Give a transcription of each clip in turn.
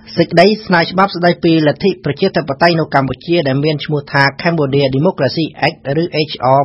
សេចក្តីស្នើច្បាប់ស្តីពីលទ្ធិប្រជាធិបតេយ្យនៅកម្ពុជាដែលមានឈ្មោះថា Cambodia Democracy Act ឬ HR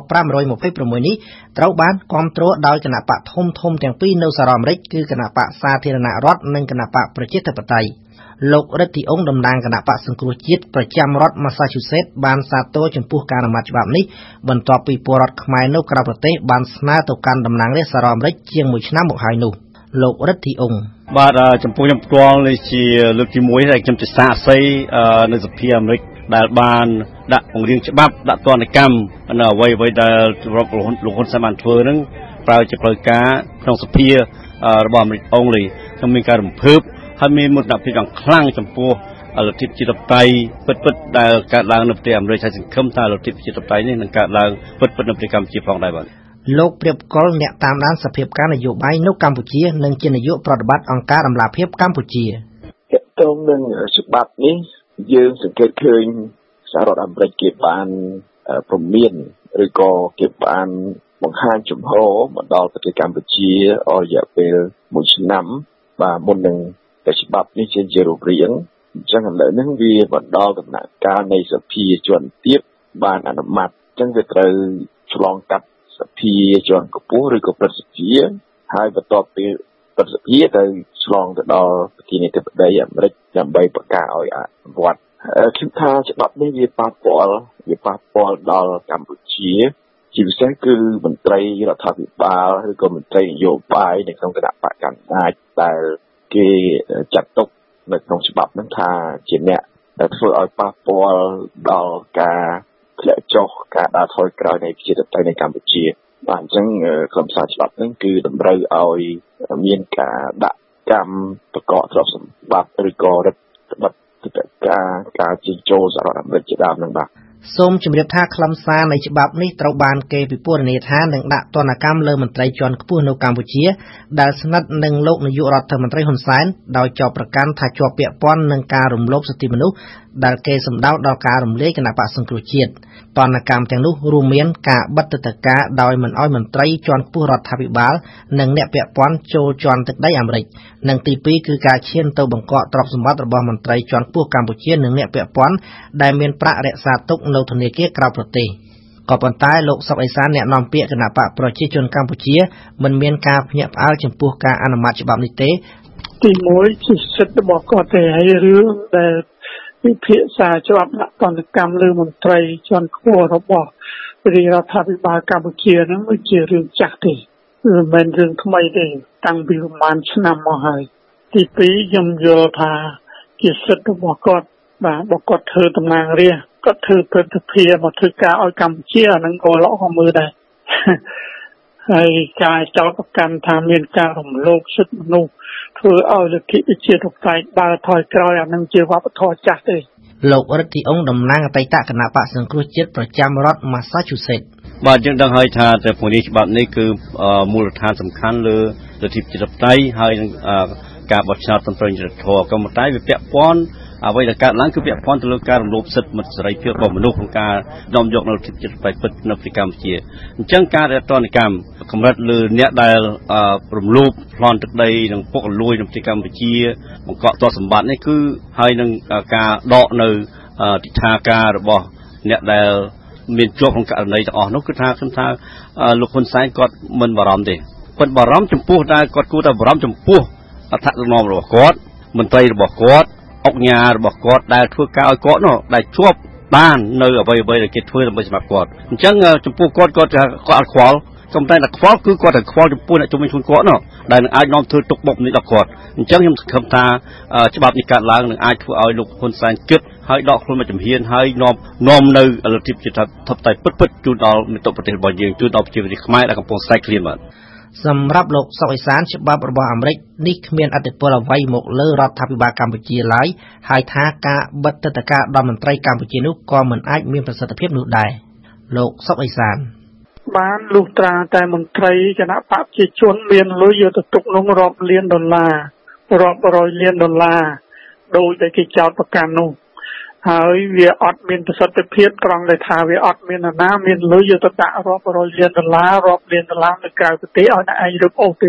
526 នេះត្រូវបានគាំទ្រដោយគណៈបកធំទាំងពីរនៅសហរដ្ឋអាមេរិកគឺគណៈបកសាធារណរដ្ឋនិងគណៈបកប្រជាធិបតេយ្យលោករិទ្ធិអង្គតំណាងគណៈបកសង្គ្រោះជាតិប្រចាំរដ្ឋ Massachusetts បានសាទរចំពោះការអនុម័តច្បាប់នេះបន្ទាប់ពីពលរដ្ឋខ្មែរនៅក្រៅប្រទេសបានស្នើទៅកាន់តំណាងរាស្ត្រសហរដ្ឋអាមេរិកជាង1ឆ្នាំមកហើយនោះលោករិទ្ធិអង្គបាទចំពោះខ្ញុំផ្ទាល់នេះជាលើកទី1ដែលខ្ញុំជាសាក្សីនៅសភាអាមេរិកដែលបានដាក់បង្រៀងច្បាប់ដាក់ទណ្ឌកម្មនៅអ្វីដែលលោកហ៊ុនសែនបានធ្វើនឹងប្រើជាផ្លូវការក្នុងសភារបស់អាមេរិកអង្គលីខ្ញុំមានការរំភើបហើយមានមោទនភាពយ៉ាងខ្លាំងចំពោះលទ្ធិប្រជាធិបតេយ្យពិតដែលកើតឡើងនៅប្រទេសអាមេរិកហើយសង្ឃឹមថាលទ្ធិប្រជាធិបតេយ្យនេះនឹងកើតឡើងពិតនៅប្រទេសកម្ពុជាផងដែរបាទលោកព្រៀបកុលអ្នកតាមដានសភាពការនយោបាយនៅកម្ពុជានិងជានាយកប្រតិបត្តិអង្គការដំណាភៀបកម្ពុជាទាក់ទងនឹងច្បាប់នេះយើងសង្កេតឃើញសហរដ្ឋអាមេរិកគេបានព្រមានឬក៏គេបានបង្ហាញជំហរមកដល់ប្រទេសកម្ពុជាអស់រយៈពេល1ឆ្នាំបាទមុននឹងច្បាប់នេះចេញជារូបរាងអញ្ចឹងឥឡូវនេះវាបន្តដល់ដំណាក់កាលនៃសភាជាន់ទាបបានអនុម័តអញ្ចឹងវាត្រូវឆ្លងកាត់សភាជាន់ខ្ពស់ឬក៏ប្រសិទ្ធិហើយបន្ទាប់ពីប្រសិទ្ធិទៅឆ្លងទៅដល់ប្រធានាធិបតីអាមេរិកដើម្បីបង្ការឲ្យអនុវត្តខ្ញុំថាច្បាប់នេះវាប៉ះពាល់ដល់កម្ពុជាជាពិសេសគឺមន្ត្រីរដ្ឋាភិបាលឬក៏មន្ត្រីនយោបាយនៅក្នុងគណៈបកកណ្ដាលដែលគេចាត់ទុកនៅក្នុងច្បាប់ហ្នឹងថាជាអ្នកដែលធ្វើឲ្យប៉ះពាល់ដល់ការធ្លាក់ចុះការដើរថយក្រោយនៃប្រជាធិបតេយ្យនៅកម្ពុជាបាទអញ្ចឹងខ្លឹមសារច្បាប់ហ្នឹងគឺតម្រូវឲ្យមានការដាក់កម្មប្រកបទ្រព្យសម្បត្តិឬក៏រដ្ឋបတ်ការជិះចូលសហរដ្ឋអាមេរិកជាដើមហ្នឹងបាទសូមជម្រាបថាខ្លឹមសារនៃច្បាប់នេះត្រូវបានគេពិពណ៌នាថានឹងដាក់ទណ្ឌកម្មលើមន្ត្រីជាន់ខ្ពស់នៅកម្ពុជាដែលស្និទ្ធនឹងលោកនាយករដ្ឋមន្ត្រីហ៊ុនសែនដោយចោទប្រកាន់ថាជាប់ពាក់ព័ន្ធនឹងការរំលោភសិទ្ធិមនុស្សដែលគេសម្ដៅដល់ការរំលាយគណៈបក្សសង្គ្រោះជាតិទណ្ឌកម្មទាំងនោះរួមមានការបិទទឹកដីការដោយមិនអោយមន្ត្រីជាន់ខ្ពស់រដ្ឋាភិបាលនិងអ្នកពាក់ព័ន្ធចូលជាន់ទឹកដីអាមេរិកនិងទី2គឺការឈានទៅបង្កកទ្រព្យសម្បត្តិរបស់មន្ត្រីជាន់ខ្ពស់កម្ពុជានិងអ្នកពាក់ព័ន្ធដែលមានប្រាក់រក្សាទុកនៅធនាគារក្រៅប្រទេសក៏ប៉ុន្តែលោកសុកអេសានអ្នកនាំពាក្យគណៈបកប្រជាជនកម្ពុជាមិនមានការភ្ញាក់ផ្អើលចំពោះការអនុម័តច្បាប់នេះទេទី1ជាសិទ្ធិរបស់គាត់ទេហើយរឿងដែលវិភាសាច្បាប់ដាក់ទណ្ឌកម្មលើមន្ត្រីជាន់ខ្ពស់របស់រដ្ឋាភិបាលកម្ពុជាហ្នឹងគឺជារឿងចាស់ទេមិនមែនរឿងថ្មីទេតាំងពីប្រហែលឆ្នាំមកហើយទី2ខ្ញុំយល់ថាជាសិទ្ធិរបស់គាត់បាទបើគាត់ធ្វើតំណាងរាស្ត្រគាត់ធ្វើព្រឹទ្ធសភាមកធ្វើការឲ្យកម្ពុជាអាហ្នឹងក៏ល្អក៏មើលដែរហើយការចោទប្រកាន់ថាមានការរំលោភសិទ្ធិមនុស្សធ្វើឲ្យលទ្ធិប្រជាធិបតេយ្យដើរថយក្រោយអានឹងជាវប្បធម៌ចាស់ទេលោករិទ្ធិអង្គតំណាងអតីតគណៈបក្សសង្គ្រោះជាតិប្រចាំរដ្ឋ Massachusetts បាទយើងដឹងហើយថាតែពង្រាយច្បាប់នេះគឺមូលដ្ឋានសំខាន់លើលទ្ធិប្រជាធិបតេយ្យហើយនឹងការបោះឆ្នោតត្រឹមត្រូវយុត្តិធម៌ក៏ប៉ុន្តែវាពាក់ព័ន្ធអ្វីដែលកើតឡើងគឺពាក់ព័ន្ធទៅលើការរំលោភសិទ្ធិសេរីភាពរបស់មនុស្សក្នុងការនាំយកនៅលទ្ធិប្រជាធិបតេយ្យពិតនៅប្រទេសកម្ពុជាអញ្ចឹងការរដ្ឋទណ្ឌកម្មកម្រិតលើអ្នកដែលរំលោភប្លន់ទឹកដីនិងពុករលួយនៅប្រទេសកម្ពុជាបង្កក់ទ្រព្យសម្បត្តិនេះគឺហើយនឹងការដកនៅទិដ្ឋាការរបស់អ្នកដែលមានជាប់ក្នុងករណីទាំងអស់នោះគឺថាលោកហ៊ុនសែនគាត់មិនបារម្ភទេគាត់បារម្ភចំពោះដែលគាត់គួរតែបារម្ភចំពោះអធិដ្ឋានរបស់គាត់មន្ត្រីរបស់គាត់អង្គការរបស់គាត់ដែលធ្វើការឲ្យគាត់នោះដែលជាប់បាននៅអ្វីដែលគេធ្វើដើម្បីសម្រាប់គាត់អញ្ចឹងចំពោះគាត់អត់ខ្វល់ក៏តែតែខ្វល់គឺគាត់តែខ្វល់ចំពោះអ្នកជំនាញខ្លួនគាត់នោះដែលនឹងអាចនាំធ្វើទុកបុកម្នេញដល់គាត់អញ្ចឹងខ្ញុំសង្ឃឹមថាច្បាប់នេះកើតឡើងនឹងអាចធ្វើឲ្យលោកហ៊ុនសែនគិតហើយដកខ្លួនមកជំហានហើយនាំនៅលទ្ធិប្រជាធិបតេយ្យពិតជូនដល់មិត្តប្រទេសរបស់យើងជូនដល់ប្រជាជនខ្មែរដែលកំពុងស្រែកឃ្លានបាទសម្រាប់លោកសុកអេសានច្បាប់របស់អាមេរិកនេះគ្មានឥទ្ធិពលអ្វីមកលើរដ្ឋាភិបាលកម្ពុជាឡើយហើយថាការបិទទឹកដីការដល់មន្ត្រីកម្ពុជានោះក៏មិនអាចមានប្រសិទ្ធភាពនោះដែរលោកសុកអេសានបានលុះត្រាតែមន្ត្រីគណៈបកប្រជាជនមានលុយយកទៅទុកក្នុងរាប់លានដុល្លាររាប់រយលានដុល្លារដោយតែគេចោទប្រកាន់នោះហើយវាអត់មានប្រសិទ្ធភាពត្រង់ដែលថាវាអត់មានណាមានលុយយកទៅដាក់រាប់រយលានដុល្លាររាប់លានដុល្លារនៅក្រៅប្រទេសឲ្យអ្នកឯងរឹបអូសទេ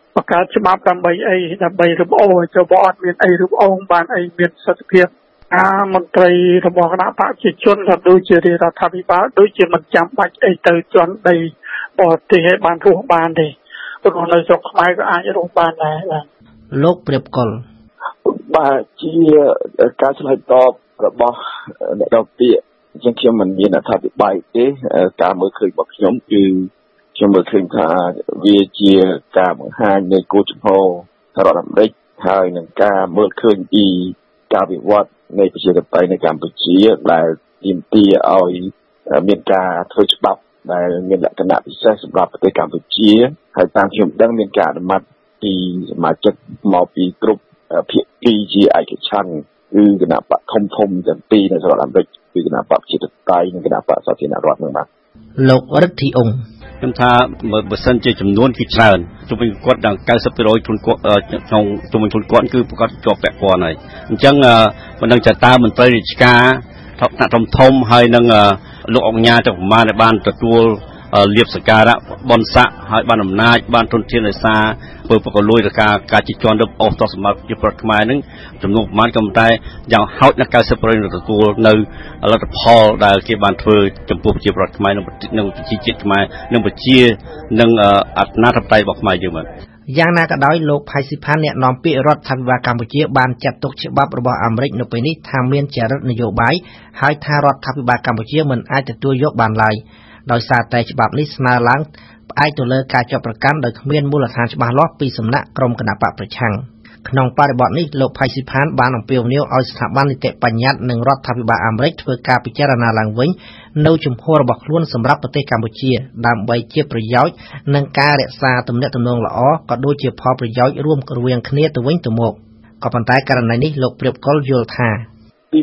ประกาศฉบับดำใบไอ้ดำใบระบบจะบอดเมียนไอ้ระบบองบานไอ้เมียนสัตเพียบมนตรีระบบคณะพระจิตชนทำโดยเจริญรัฐวิบาลโดยเจมันจำบัดไอ้เตยจวนใดบอดที่ให้บานทุกบานเลยตัวในสกไม้ก็อาจจะลงบานได้โลกเปรียบกลบาจีการสลายตอบระบบเราเปียยังเชื่อมันมีรัฐวิบาลการเมื่อคืนบอกย้อมคือช่วงเมื่อคืนค่ะวิจีการเมืองหายในกูจโพตลอดลำเล็กหายหนึ่งการเมื่อคืนอีการวิวัฒน์ในประเทศไทยในการประชีและยินตีเอาเมียนกาทุจบับในเมียนลักษณะพิเศษสำหรับประเทศกัมพูชีให้ตามที่ดังเมียนกาอนุมัติปีมาจากมอปีกรุ๊ปพีจีไอคิชันคือคณะปะทมจำปีในตลอดลำเล็กคือคณะปะประเทศไทยในคณะปะสาธารณรัฐเมืองมาโลกรัฐองค์ខ្ញុំថាបើសិនជាចំនួនគឺច្រើនជុំវិញគាត់ដល់ 90% ជនគាត់ក្នុងជុំវិញជនគាត់គឺគាត់ជាប់ពាក់ព័ន្ធហើយអញ្ចឹងមិនដឹងចតាមន្ត្រីរាជការថ្នាក់ធំហើយនឹងលោកអង្គញាទៅប្រមាណដែលបានទទួលលៀបសក្ការៈបនស័កហើយបានអំណាចបានទុនធានឯសាធ្វើប្រកលួយទៅការជិះជាន់ទៅអស់តសម្រាប់ជាប្រវត្តិខ្មែរនឹងចំនួនប្រមាណក៏តែយ៉ាងហោចណាស់ 90% ទទួលនៅលទ្ធផលដែលគេបានធ្វើចំពោះជាប្រវត្តិខ្មែរនិងប្រជាជាតិខ្មែរនិងប្រជានិងអធិបតេយ្យរបស់ខ្មែរយើងមកយ៉ាងណាក៏ដោយលោកផៃស៊ីផានអ្នកនាំពាក្យរដ្ឋាភិបាលកម្ពុជាបានចាត់ទុកច្បាប់របស់អាមេរិកនៅពេលនេះថាមានចរិតនយោបាយហើយថារដ្ឋាភិបាលកម្ពុជាមិនអាចទទួលយកបានឡើយដោយសារតែច្បាប់នេះស្នើឡើងផ្អែកទៅលើការចាប់ប្រកាន់ដោយគ្មានមូលដ្ឋានច្បាស់លាស់ពីសំណាក់ក្រុមគណបកប្រឆាំងក្នុងបរិបទនេះលោកផៃស៊ីផានបានអំពាវនាវឲ្យស្ថាប័ននីតិបញ្ញត្តិនិងរដ្ឋាភិបាលអាមេរិកធ្វើការពិចារណាឡើងវិញនៅជំហររបស់ខ្លួនសម្រាប់ប្រទេសកម្ពុជាដើម្បីជាប្រយោជន៍និងការរក្សាទំនាក់ទំនងល្អក៏ដូចជាផលប្រយោជន៍រួមរវាងគ្នាទៅវិញទៅមកក៏ប៉ុន្តែករណីនេះលោកព្រៀបកុលយល់ថាទី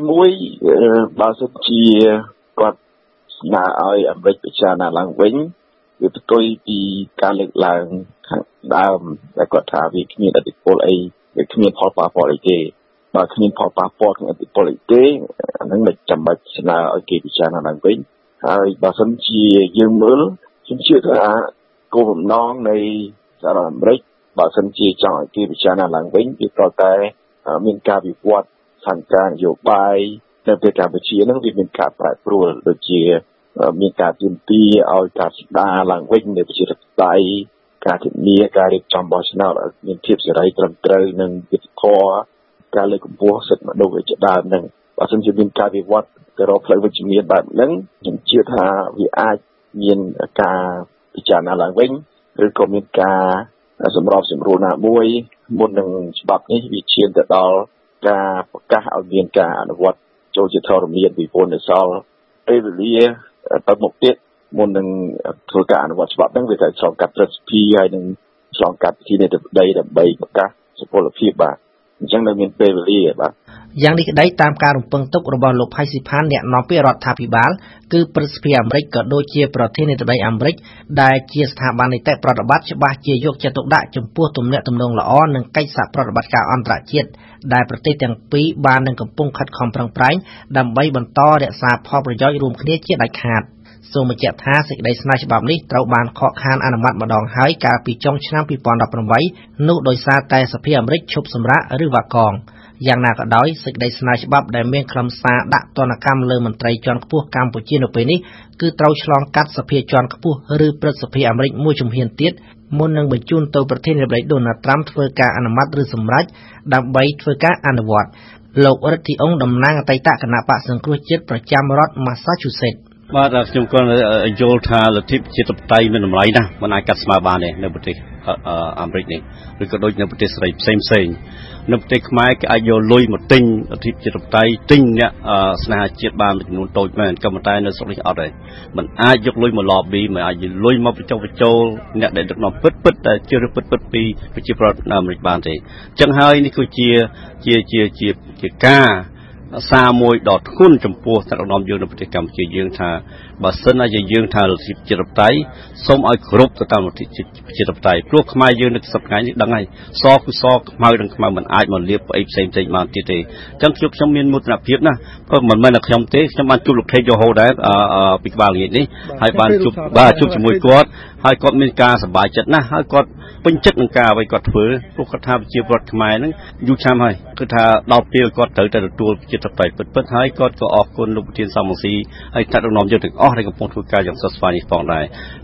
1បើសិនជាគាត់ស្នើឲ្យអាមេរិកពិចារណាឡើងវិញវាផ្ទុយពីការលើកឡើងខាងដើមដែលគាត់ថាវាគ្មានឥទ្ធិពលអីវាគ្មានផលប៉ះពាល់អីទេបើគ្មានផលប៉ះពាល់ក្នុងឥទ្ធិពលអីទេអានឹងមិនចាំបាច់ស្នើឲ្យគេពិចារណាឡើងវិញហើយបើសិនជាយើងមើលខ្ញុំជឿថាគោលបំណងនៃសហរដ្ឋអាមេរិកបើសិនជាចង់ឲ្យគេពិចារណាឡើងវិញវាត្រូវតែមានការវិវត្តខាងការនយោបាយនៅប្រទេសកម្ពុជានឹងវាមានការប្រែប្រួលដូចជាមានការទាមទារឲ្យការស្ដារឡើងវិញនៃប្រជាធិបតេយ្យការធានាការរៀបចំបោះឆ្នោតឲ្យមានភាពសេរីត្រឹមត្រូវនិងយុត្តិធម៌ការលើកកម្ពស់សិទ្ធិមនុស្សជាដើមនឹងបើសិនជាមានការវិវត្តទៅរកផ្លូវវិជ្ជមានបែបហ្នឹងខ្ញុំជឿថាវាអាចមានការពិចារណាឡើងវិញឬក៏មានការសម្របសម្រួលណាមួយមុននឹងច្បាប់នេះវាឈានទៅដល់ការប្រកាសឲ្យមានការអនុវត្តចូលជាធរមានពីពលនិសលពេលវេលាទៅមុខទៀតមុននឹងធ្វើការអនុវត្តច្បាប់ហ្នឹងវាត្រូវឆ្លងកាត់រដ្ឋសភាហើយនឹងឆ្លងកាត់ពិធីនេតិប្តីដើម្បីប្រកាសសុពលភាពបាទអញ្ចឹងនៅមានពេលវេលាបាទយ៉ាងនេះក្តីតាមការរំពឹងទុករបស់លោកផៃស៊ីផានអ្នកនាំពាក្យរដ្ឋាភិបាលគឺព្រឹទ្ធសភាអាមេរិកក៏ដូចជាប្រធានាធិបតីអាមេរិកដែលជាស្ថាប័ននីតិប្រតិបត្តិច្បាស់ជាយកចិត្តទុកដាក់ចំពោះទំនាក់ទំនងល្អនិងកិច្ចសហប្រតិបត្តិការអន្តរជាតិដែលប្រទេសទាំងពីរបាននឹងកំពុងខិតខំប្រឹងប្រែងដើម្បីបន្តរក្សាផលប្រយោជន៍រួមគ្នាជាដាច់ខាតសូមបញ្ជាក់ថាសេចក្តីស្នើច្បាប់នេះត្រូវបានខកខានអនុម័តម្ដងហើយកាលពីចុងឆ្នាំ2018នោះដោយសារតែសភាអាមេរិកឈប់សម្រាកឬវ៉ាកងយ៉ាងណាក៏ដោយសេចក្តីស្នើច្បាប់ដែលមានខ្លឹមសារដាក់ទណ្ឌកម្មលើមន្ត្រីជាន់ខ្ពស់កម្ពុជានៅពេលនេះគឺត្រូវឆ្លងកាត់សភាជាន់ខ្ពស់ឬព្រឹទ្ធសភាអាមេរិកមួយជំហានទៀតមុននឹងបញ្ជូនទៅប្រធានាធិបតីដូណាល់ត្រាំធ្វើការអនុម័តឬសម្រេចដើម្បីធ្វើការអនុវត្តលោករិទ្ធិអង្គតំណាងអតីតគណៈបក្សសង្គ្រោះជាតិប្រចាំរដ្ឋ Massachusetts បាទខ្ញុំគាត់យល់ថាលទ្ធិប្រជាធិបតេយ្យមានតម្លៃណាស់មិនអាចកាត់ស្មើបានទេនៅប្រទេសអាមេរិកនេះឬក៏ដូចនៅប្រទេសសេរីផ្សេងនៅប្រទេសខ្មែរគេអាចយកលុយមកទិញលទ្ធិប្រជាធិបតេយ្យទិញអ្នកស្នេហាជាតិបានចំនួនតូចមែនក៏ប៉ុន្តែនៅស្រុកនេះអត់ទេមិនអាចយកលុយមក lobby មិនអាចយកលុយមកបញ្ចុះបញ្ចូលអ្នកដែលដឹកនាំពិតដែលជឿពិតពីប្រជាប្រដ្ឋអាមេរិកបានទេអញ្ចឹងហើយនេះគឺជាការសារមួយដ៏ធ្ងន់ចំពោះថ្នាក់ដឹកនាំយើងនៅប្រទេសកម្ពុជាយើងថាបើសិនណាយើងថាលទ្ធិប្រជាធិបតេយ្យសូមឲ្យគ្រប់ទៅតាមលទ្ធិប្រជាធិបតេយ្យព្រោះខ្មែរយើងនៅសប្តាហ៍នេះដឹងហើយសគឺសខ្មៅនឹងខ្មៅមិនអាចមកលៀបអីផ្សេងបានទៀតទេអញ្ចឹងខ្ញុំមានមោទនភាពណាក៏មិនមែនតែខ្ញុំទេខ្ញុំបានជួបលោកថេកយូហូដែរពីក្បាលល្ងាចនេះហើយបានជួបជាមួយគាត់ហើយគាត់មានការសប្បាយចិត្តណាស់ហើយគាត់ពេញចិត្តនឹងការអ្វីគាត់ធ្វើព្រោះគាត់ថាប្រជាពលរដ្ឋខ្មែរហ្នឹងយូរឆ្នាំហើយគឺថាដល់ពេលគាត់ត្រូវតែទទួលប្រជាធិបតេយ្យពិតៗហើយគាត់ក៏អរគុណលោកប្រធានសំរងស៊ីហើយថ្នាក់ដឹកនាំយើងទាំងអស់ដែលកំពុងធ្វើការយ៉ាងស្វិតស្វាញនេះផងដែរ